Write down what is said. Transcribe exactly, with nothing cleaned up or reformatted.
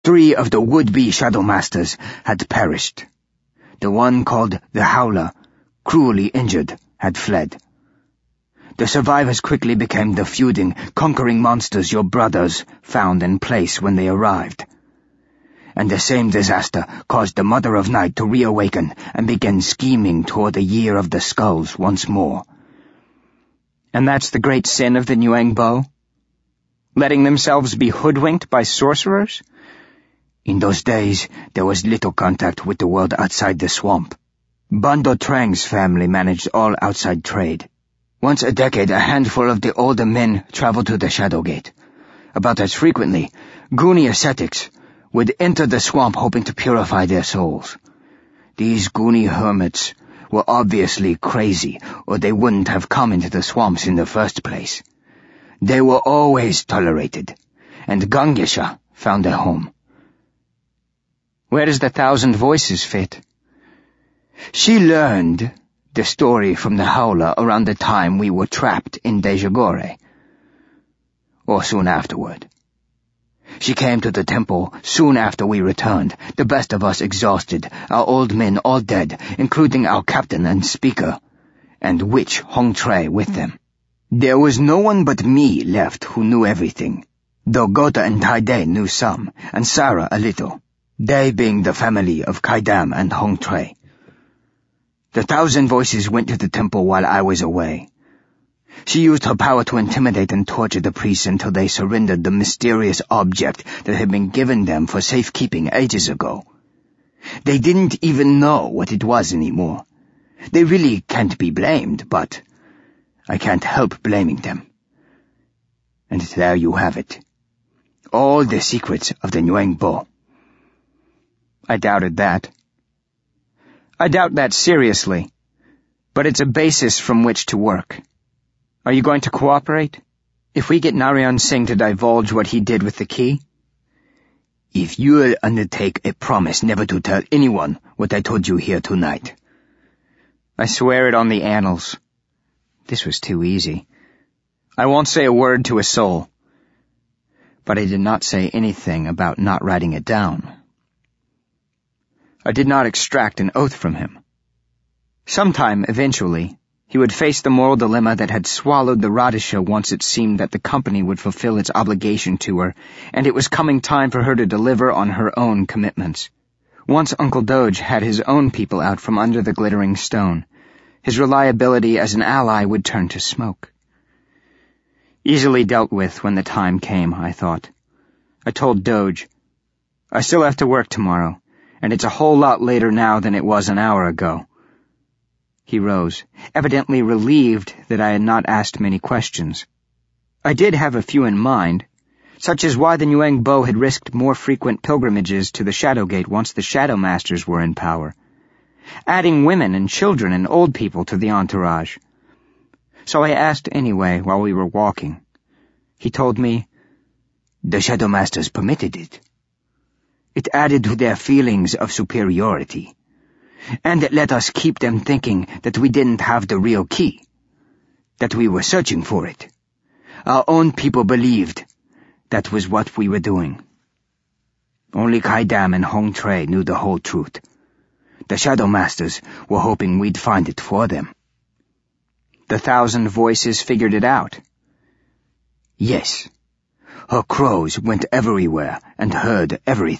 Three of the would-be Shadow Masters had perished. The one called the Howler, cruelly injured, had fled. The survivors quickly became the feuding, conquering monsters your brothers found in place when they arrived. And the same disaster caused the Mother of Night to reawaken and begin scheming toward the Year of the Skulls once more. And that's the great sin of the Nuangbo? Letting themselves be hoodwinked by sorcerers? In those days, there was little contact with the world outside the swamp. Bando Trang's family managed all outside trade. Once a decade, a handful of the older men traveled to the Shadowgate. About as frequently, Goonie ascetics would enter the swamp hoping to purify their souls. These Goonie hermits were obviously crazy, or they wouldn't have come into the swamps in the first place. They were always tolerated, and Gangesha found a home. Where does the Thousand Voices fit? She learned the story from the Howler around the time we were trapped in Dejagore, or soon afterward. She came to the temple soon after we returned, the best of us exhausted, our old men all dead, including our captain and speaker, and Witch Hong Tre with them. There was no one but me left who knew everything, though Gota and Taide knew some, and Sarah a little, they being the family of Kaidam and Hong Tre. The Thousand Voices went to the temple while I was away. She used her power to intimidate and torture the priests until they surrendered the mysterious object that had been given them for safekeeping ages ago. They didn't even know what it was anymore. They really can't be blamed, but I can't help blaming them. And there you have it. All the secrets of the Nuangbo. I doubted that. I doubt that seriously, but it's a basis from which to work. Are you going to cooperate? If we get Narayan Singh to divulge what he did with the key? If you'll undertake a promise never to tell anyone what I told you here tonight. I swear it on the annals. This was too easy. I won't say a word to a soul. But I did not say anything about not writing it down. I did not extract an oath from him. Sometime, eventually, he would face the moral dilemma that had swallowed the Radisha once it seemed that the company would fulfill its obligation to her, and it was coming time for her to deliver on her own commitments. Once Uncle Doge had his own people out from under the glittering stone, his reliability as an ally would turn to smoke. Easily dealt with when the time came, I thought. I told Doge, I still have to work tomorrow, and it's a whole lot later now than it was an hour ago. He rose, evidently relieved that I had not asked many questions. I did have a few in mind, such as why the Nuangbo had risked more frequent pilgrimages to the Shadowgate once the Shadow Masters were in power, adding women and children and old people to the entourage. So I asked anyway while we were walking. He told me, the Shadow Masters permitted it. It added to their feelings of superiority, and it let us keep them thinking that we didn't have the real key, that we were searching for it. Our own people believed that was what we were doing. Only Kaidam and Hong Tre knew the whole truth. The Shadow Masters were hoping we'd find it for them. The Thousand Voices figured it out. Yes. Her crows went everywhere and heard everything.